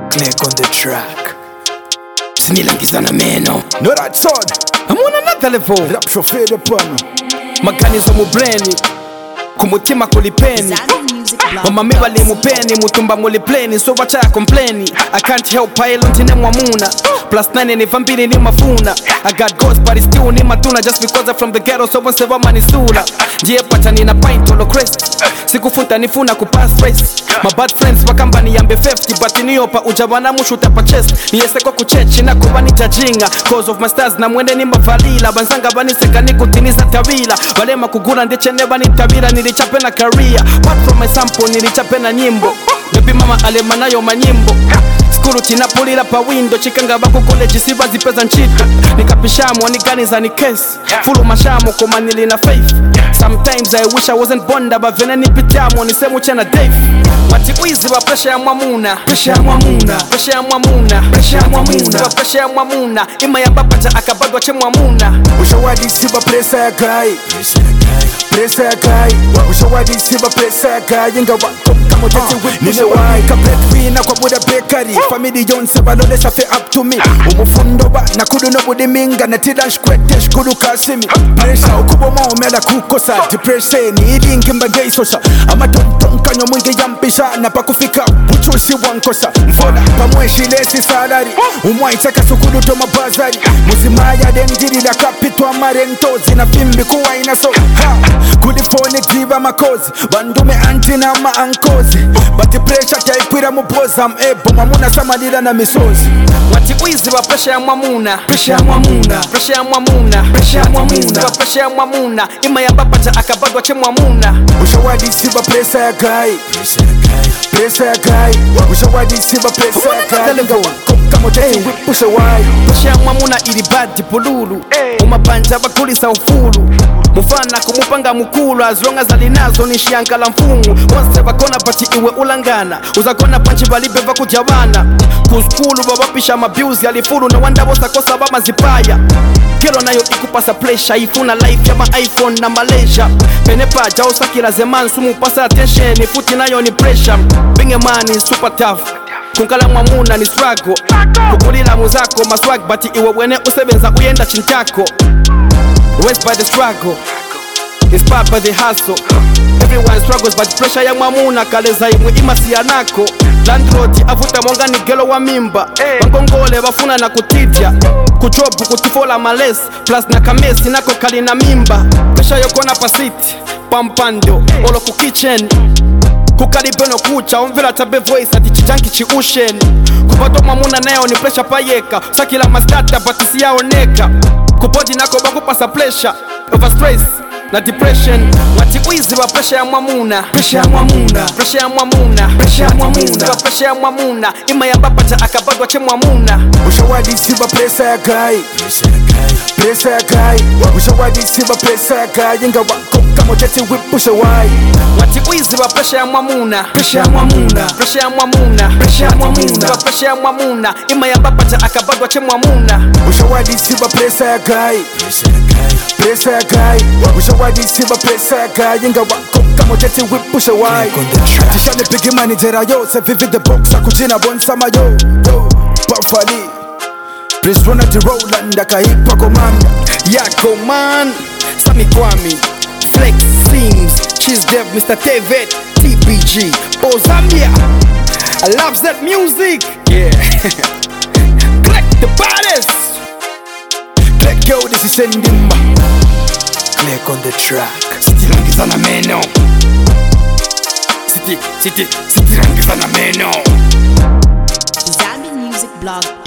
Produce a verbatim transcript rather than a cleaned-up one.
Click on the track. Sinilangizana meno. No that son. I'm on another level. Rap chauffeur de pomme. Maganizo mu brain. Kumutima kulipeni. Mama mi wali mupeni. Mutumba muli pleni. So wacha ya complaini. I can't help pilot ine mwamuna. Plus nine ni vambili ni mafuna. I got ghosts but it's still ni matuna. Just because I'm from the ghetto so once ever manisula. Jie pacha ni na pint olo crest. Sikufunta nifuna kupass race. My bad friends wakamba ni yambe fifty. But iniopa ujabana mushuta pa chest. Niyese kwa kuchechi na kuwa ni jajinga. Cause of my stars na mwende ni mavalila. Banzanga bani seka ni kutiniza tawila. Walema kugura ndiche neba ni tabila. Nilichape na career. Part from my sample nilichape na nyimbo. Baby mama alema nayo manyimbo. Skuru tinapulila pa window. Chikanga baku college siva zipeza nchita. Nikapishamu waniganiza ni case. Fulu mashamu kumanili na faith. Sometimes I wish I wasn't born but vene nipitamu nisemu chena Dave. Wati uizi wa pressure ya mwamuna. Pressure ya mwamuna. Pressure ya mwamuna. Pressure ya mwamuna. Wa pressure ya mwamuna. Ima ya bapacha akabagwa che mwamuna. Ushawadi siba pressure ya gai. Pressure ya gai. Ushawadi siba pressure ya gai. Inga wako kama tete whip. Nine wai ka bread wina kwa buda bakery. Family yonse balole safe up to me. Umufundo ba na kudu no budi minga. Na tida shkwete shkudu kasimi. Pressure ukubo mao mela kukosa. Depression ni idi nkimba gay sosha. Ama tonton kanyo mwingi yampisha. Na pakufika uchusi wankosa. Mfoda pamweshi lesi salari. Umwaitaka sukudu toma bazari. Muzimaya dendiri la kapitwa marentozi. Na fimbi kuwa inaso ha. Kulifone jiva makozi. Bandume antina ma ankozi. Bati pressure kia ikwira mupoza mebo. Mamuna samalila na misozi. Wati uizi wa pressure ya mwamuna. Pressure ya mwamuna. Pressure ya mwamuna. Pressure ya mwamuna. Wa pressure ya mwamuna. Ima ya bapacha akabagwa che mwamuna. Ushawadi siba pressure ya gai. Pressure ya gai. Ushawadi siba pressure ya gai. Inga wako kama tete whip. Ushawadi pressure ya mwamuna ili badi pululu. Umapanja bakulisa ufulu. Mufana kumupanga mukulu. As long as alinazo ni shiankala mfungu. Once bakona pati iwe ulangana. Uzakona panchi balibe vakujabana. Kuskulu babapisha mabiuzi alifuru. Na wanda bosa kosa bama zipaya. Kilo nayo ikupasa pressure. Ifuna life ya ma iPhone na Malaysia. Penepa jao sakila zeman. Sumu pasa attention. Ifuti nayo ni pressure. Binge man is super tough. Kunkala mwamuna ni struggle. Kukulila muzako maswag. Bati iwe wene usebenza uyenda chintako. Raised by the struggle, inspired by the hustle. Everyone struggles but pressure ya mwamuna. Kaleza imwe imasi ya nako. Landlord avuta mwanga ni gelo wa mimba. Wangongole wafuna na kutitya. Kuchobu kutifola males. Plus na kamesi nako kali na mimba. Pressure yoko na pasiti pampando olo ku kitchen. Kukalibeno kucha omvila tabe voice ati chijanki chi ushen. Kupato mwamuna nayo ni pressure payeka. Sakila mastata batisi ya oneka. Kupodi nako bakupasa pressure. Over stress na depression. Wati uizi wa pressure ya mwamuna. Pressure ya mwamuna. Pressure ya mwamuna. Pressure ya mwamuna. Wa pressure ya mwamuna. Ima ya bapacha akabagwa che mwamuna. Ushawadi siba pressure ya gai. Pressure ya gai. Ushawadi siba pressure ya gai. Inga wako kama tete whip. Ushawadi wati uizi wa pressure ya mwamuna. Pressure ya mwamuna. Pressure ya mwamuna. Pressure ya mwamuna. Wa pressure ya mwamuna. Ima ya bapacha akabagwa che mwamuna. Ushawadi siba pressure ya gai. Pressure ya gai. Ushawadi siba pressure ya gai. Inga wako kama tete whip. Ushawadi Tishane pigi manijera yo. Se vivi the box akujina bonsama yo. Buffali Prince Ronald Rowland akahipa komanda. Yako man Sami Kwami Flex Sims Cheese Dev Mister David T B G Ozambia. I love that music. Yeah. Click the baddest. Click yo, this is Sendimba. Click on the track. Sitilangizana meno. Siti, siti, sitilangizana meno. Zambi Music Blog.